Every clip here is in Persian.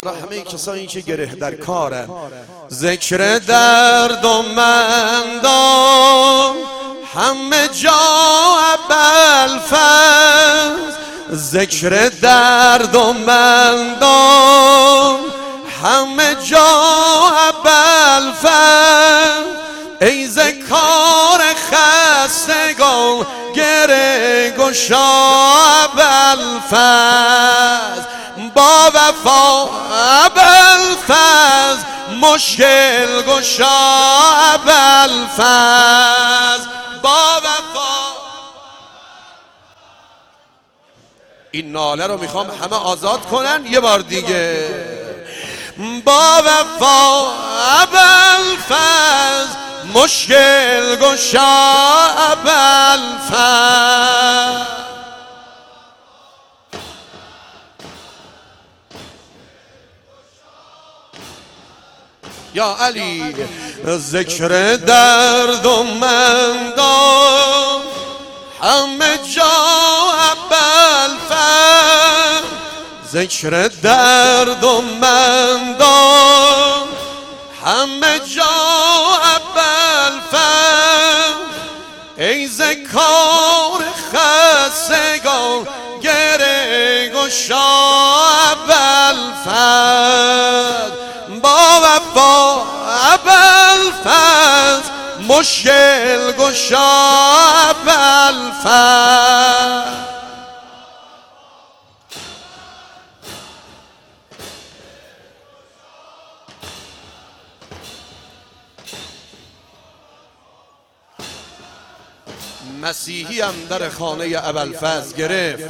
همه کسایی که گره در کارن. ذکر درد و مندان همه جا ابوالفضل، ذکر درد و مندان همه جا ابوالفضل، ای ز کار خستگان گره گشا ابوالفضل، با وفا ابوالفضل مشکل گشا ابوالفضل، با وفا. این ناله رو میخوام همه آزاد کنن یه بار دیگه. با وفا ابوالفضل مشکل گشا ابوالفضل. یا علی ذکر درد و مندان همه جا ابوالفضل، ذکر درد و مندان همه جا ابوالفضل، ای ز کار خستگان گره گشا ابوالفضل، با وفا ابوالفضل مشکل گشا ابوالفضل. مسیحی هم در خانه ابوالفضل گرفت،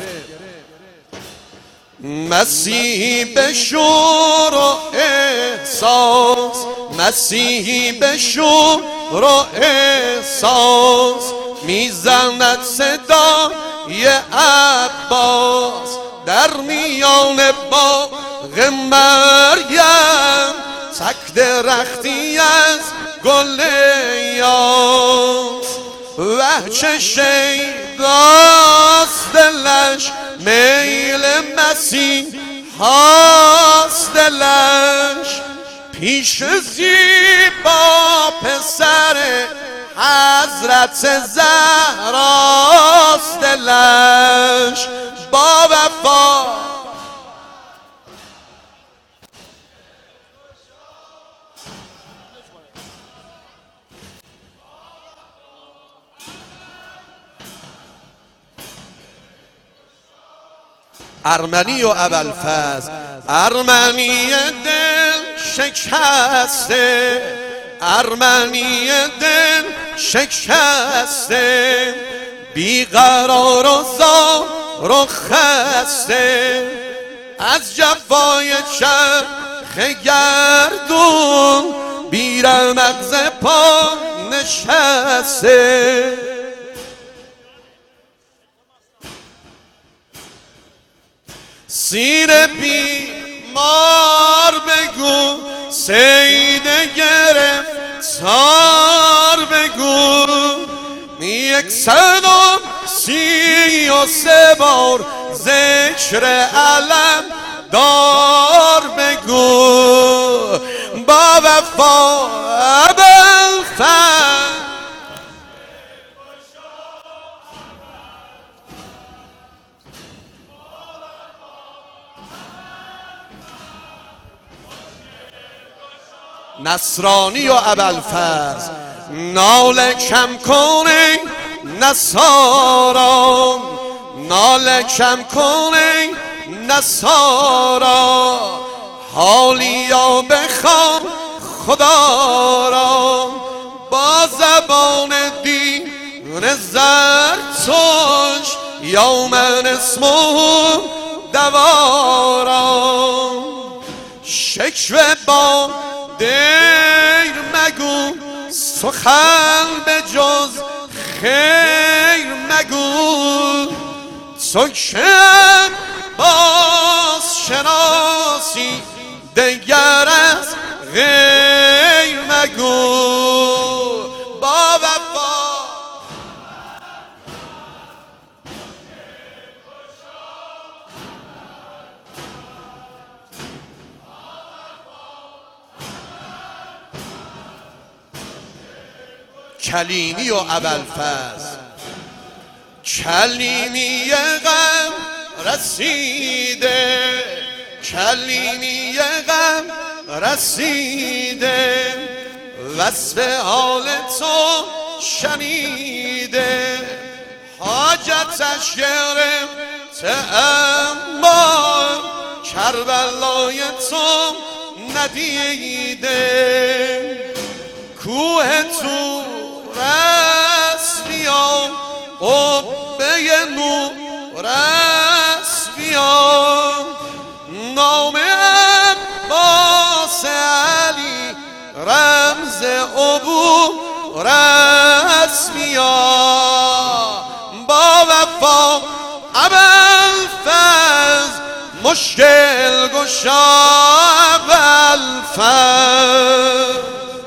مسیحی به شور و احساس، مسیحی به شور و احساس میزند صدای عباس، در میان باغ مریم تک درختی از گل یاس، وه چه شیداست دلش میل مسیح هاست دلش، پیش زیبا پسر حضرت زهراست دلش، با وفا. ارمنی و ابوالفضل، ارمنی دل شکسته، ارمنی دل شکسته، بیقرار و زار و خسته، از جفای چرخ گردون بی مغز پا نشسته، سیر بیمار بگو، سید گرفتار بگو، 133 بار ذکر علم دار بگو، با وفا ابوالفضل. نصرانی و ابوالفضل، ناله کم کنی نصارا، ناله کم کنی نصارا، حالیا بخوان خدا را، با زبان دین زرتشت یومن اسمه دوارا، شکوه با دیر مگو، سخن به جز خیر مگو، تو که باز شناسی دگر از غیر مگو، با وفا. کلیمی و ابوالفضل. کلیمی غم رسیده، کلیمی غم رسیده، وصف حال تو شنیده، حاجتش گرفته اما کربلای تو ندیده. کوه طور است بیا، قبه نور است بیا، نام عباس علی رمز عبور است بیا. با وفا ابوالفضل مشکل گشا ابوالفضل.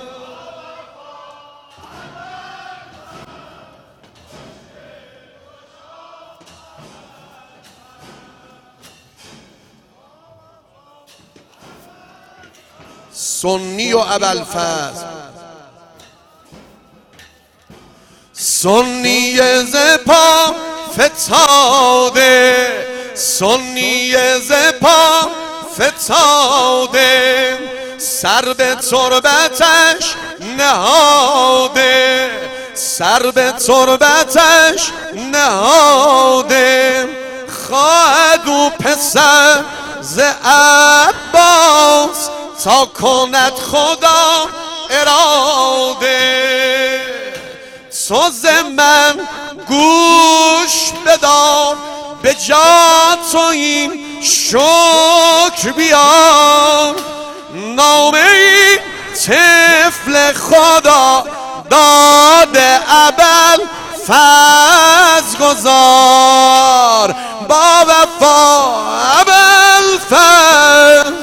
سنی و ابوالفضل. سنی ز پا فتاده، سنی ز پا فتاده، سر به تربتش نهاده، سر به تربتش نهاده. خواهد او پسر ز عباس تا کند خدا اراده. تو ز من گوش بدار، به جا تو این شکر بیار، نام این طفل خدا داده ابوالفضل گذار. با وفا ابوالفضل.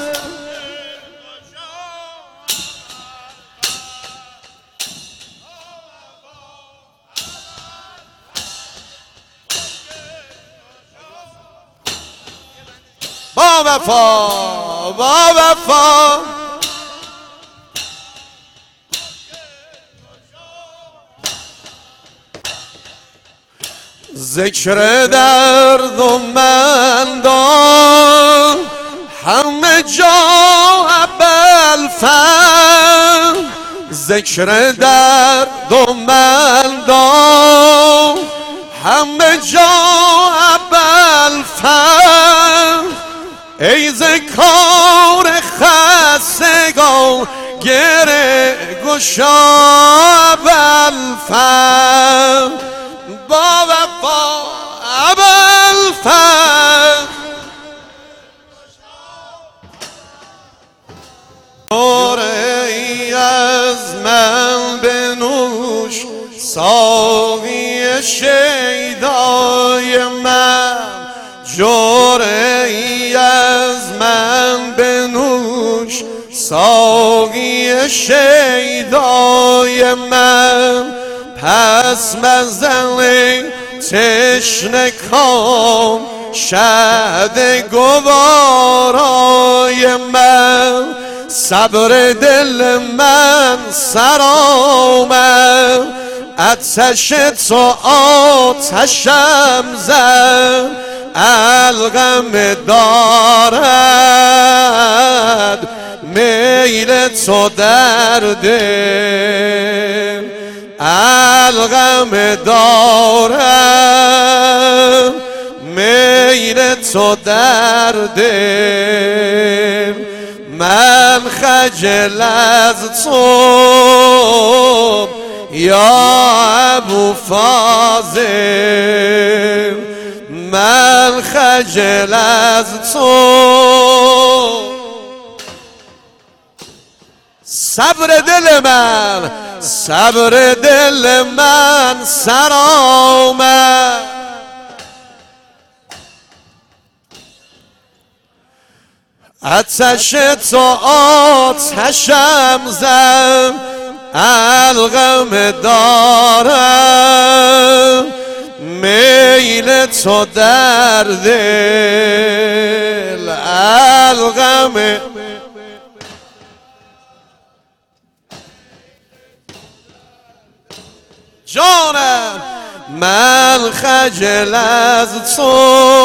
با وفا با وفا ذکر درد و من دار همه جا ابوالفضل. ذکر درد و من دار همه جا ابوالفضل. ای ز کار خستگان گره گشا ابوالفضل. با وفا ابوالفضل. ای از من بنوش ساقی شیدای من، جرعی از من بنوش ساقی شیدای من. پس مزن تشنه کام شهد گوارای من. صبر دل من سر آمد، آتش تو آتشم زد. الغم دارد میل تو در دل، الغم دارد میل تو در دل. من خجل از تو یا ابوالفضل، من خجل از تو. صبر دل من، صبر دل من سر آمد. آتش تو آتشم زد، الغم دارم میل تو در دل، الغم جانم من خجل از تو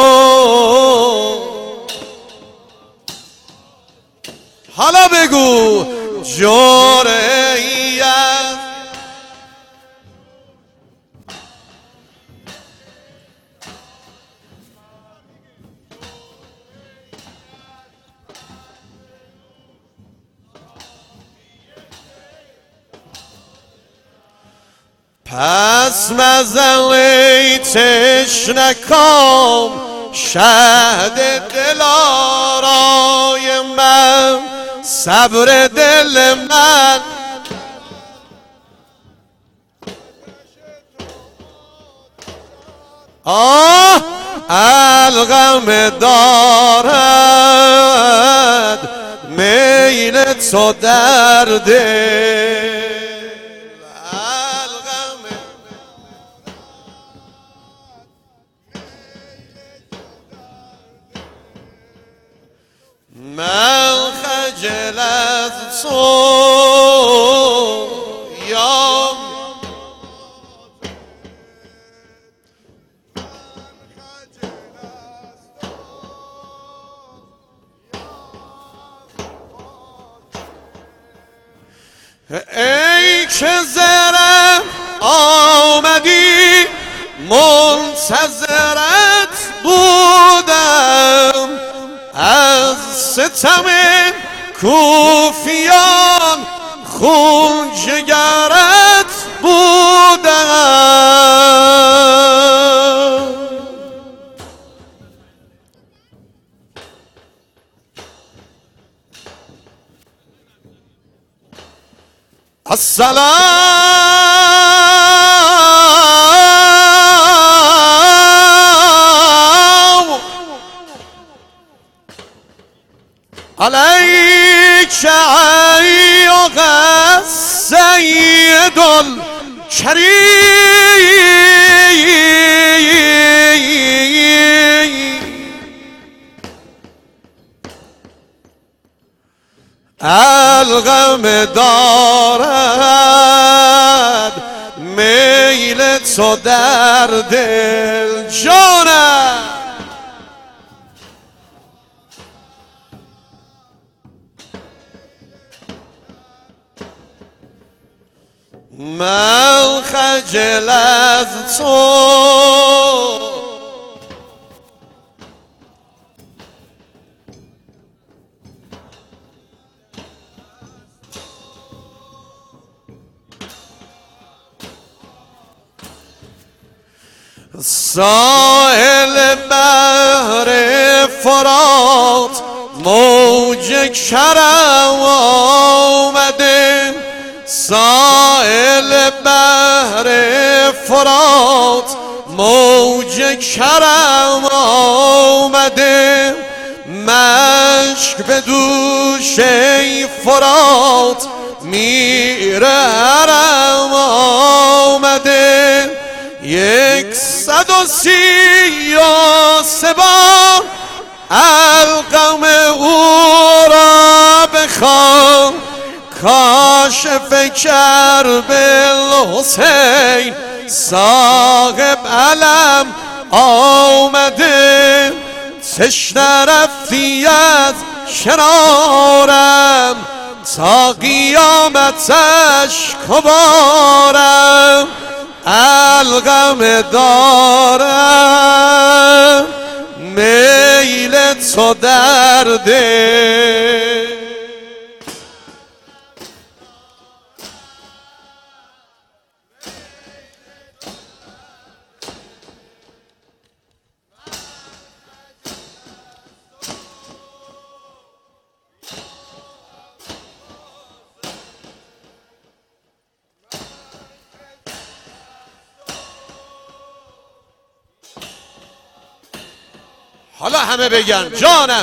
حالا بگو جرأت پس مزلی تشنکام شهد دلارای من صبر دل من الغم دارد میل تو در دل من خجل از تو یا ای که زرم آمدی منتظرت بودم از ستم کوفیان خون جگرت بودم السلام عليك أيها السيد الكريم الغم دارد میل تو در دل جانم من خجل از تو ساحل بحر فرات موج کرم آمده ساحل بحر فرات موج کرم آمده مشک به دوش ای فرات میر حرم آمده 133 بار القم او را بخوان کاشف کرب الحسین صاحب علم آمده تشنه رفتی از کنارم تا قیامتش کبارم الغم دارم میل تو در دل حالا همه بگن جانم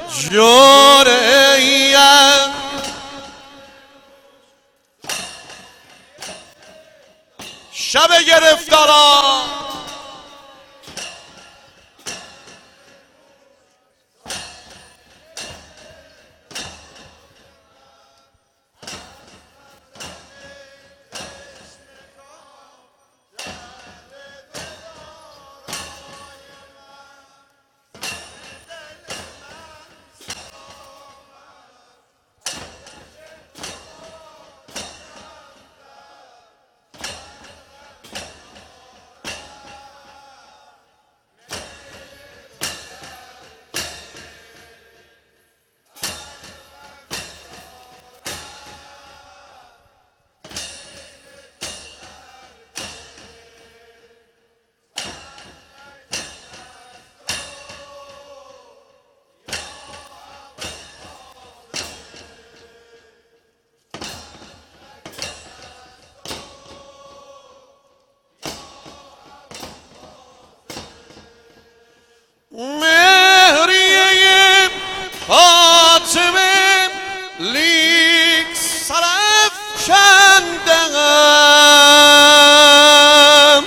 جرأت شب گرفتارا لیک سرافکندم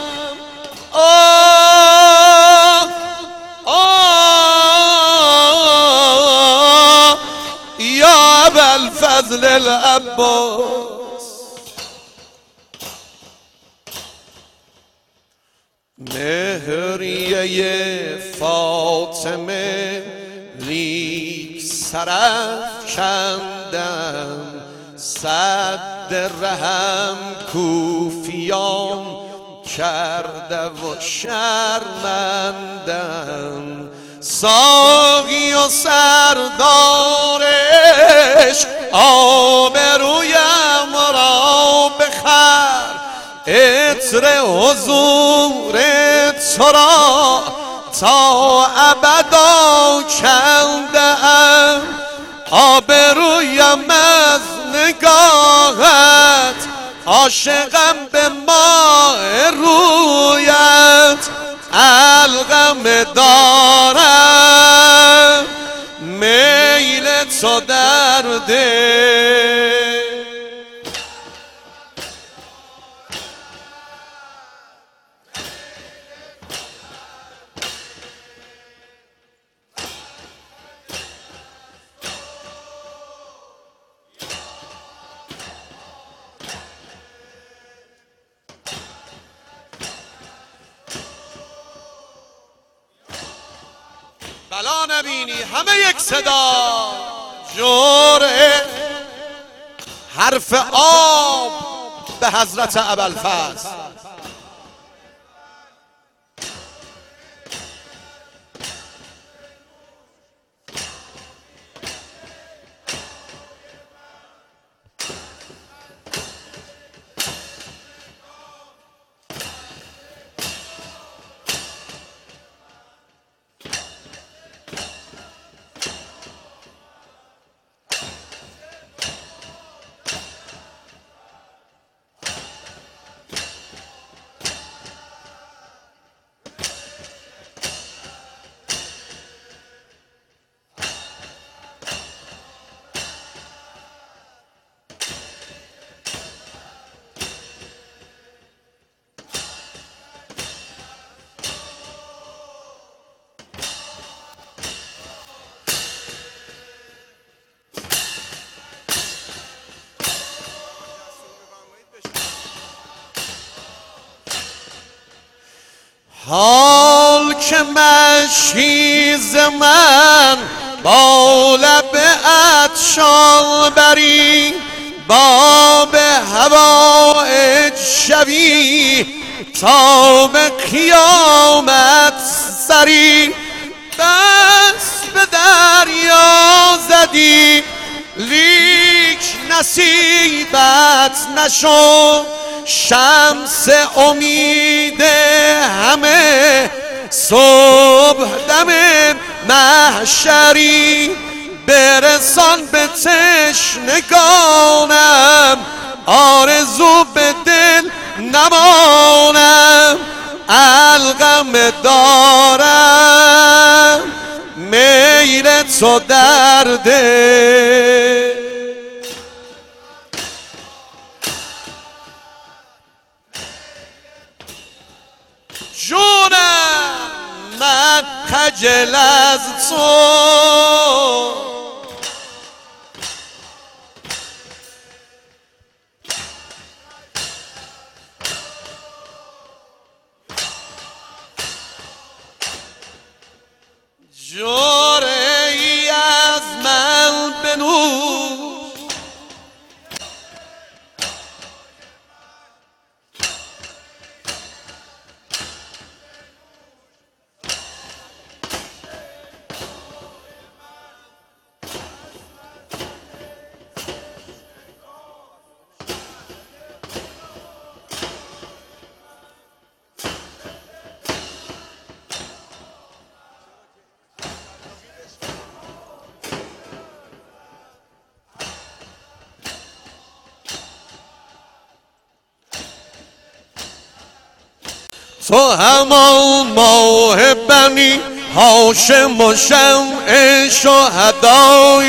یا ابوالفضل العباس مهریه فاطمه لیک سرافکندم صد رحم کوفیان کرده و شرمندم ساقی و سردارش آبرویم را بخر عطر حضور تو را تا ابدا کنده‌ام آبرویم از نگاهت عاشقم به ماه رویت القم دارم میل تو در دل بلا نبینی همه یک صدا جوره حرف آب به حضرت ابوالفضل حال که مشیز من با لب عطشان بری باب هوایج شوی تا به قیامت سری دست به دریا زدی لیک نصیبت نشد شمس امید همه صبح دم محشری برسان به تشنگانم آرزو به دل نمانم القم دارم میل تو در دل جونم من خجل از تو جوره ای از من بنوش تو همان ماه بنی هاشم و شمع شهدایی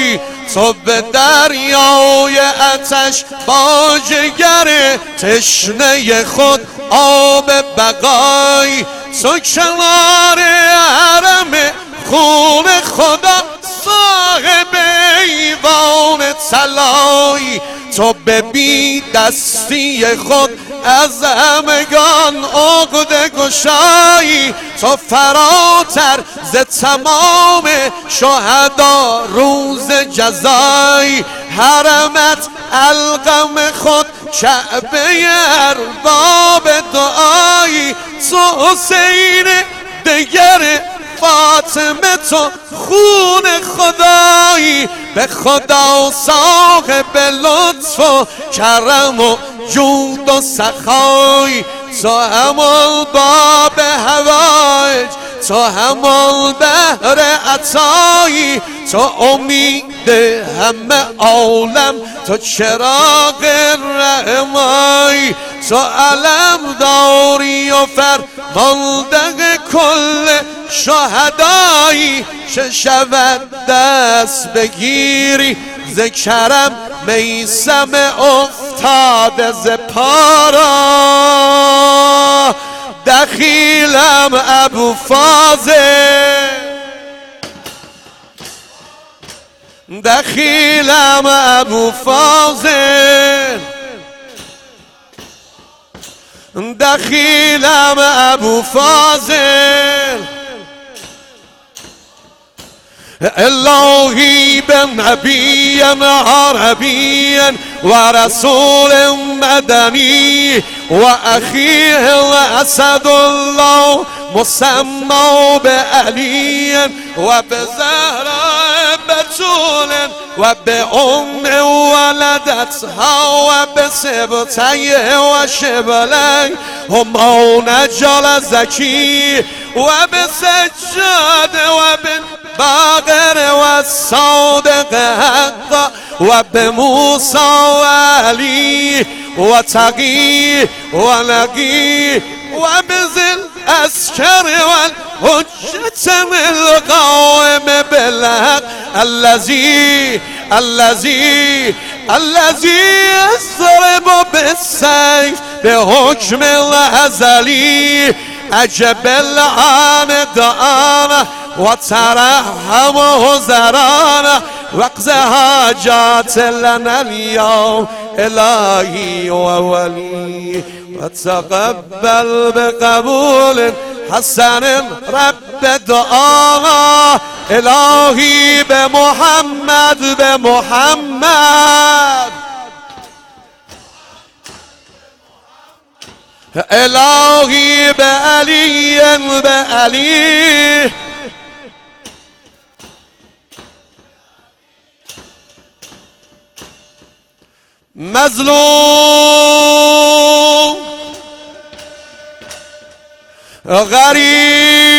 تو به دریای آتش با جگر تشنه خود آب بقای، تو کنار حرم خون خدا صاحب ایوان طلایی، تو به بی دستی خود از همگان عقده گشایی، تو فراتر ز تمام شهدا روز جزایی، حرمت القم خود کعبه ارباب دعایی، تو حسین دگر فاطمه تو خون خدایی، به خدا صاحب لطف و کرم و جود و سخای، تو همان باب هوایج، تو همان بحر عطایی، تو امید همه عالم، تو چراغ رحمایی، تو علم داری و فرمانده کل شهدایی، چه شود دست بگیری ز کرم میسم افتاده ز پارا، دخیلم ابو فاضل، دخیلم ابو فاضل، دخیلم ابو فاضل، الهی بنبی عربی و رسول مدنی و اخیه اسد الله مسمى بعلی و بزهراء بتول و بأم ولدتها و بسبطیه و شبلی هما نجل زکی و بسجاد و باقر و صادق حق و به موسی و علی و تقی و نقی و بزل اسکر و الحجت القائم بالحق الذی يضرب بالسيف بحكم الازلی عجب العام دعانا وترحم حزرانا واقض حاجات لنا اليوم الهی و ولی وتقبل بقبول حسن رب دعانا الهی به محمد به محمد الهی به علی به علی مظلوم غریب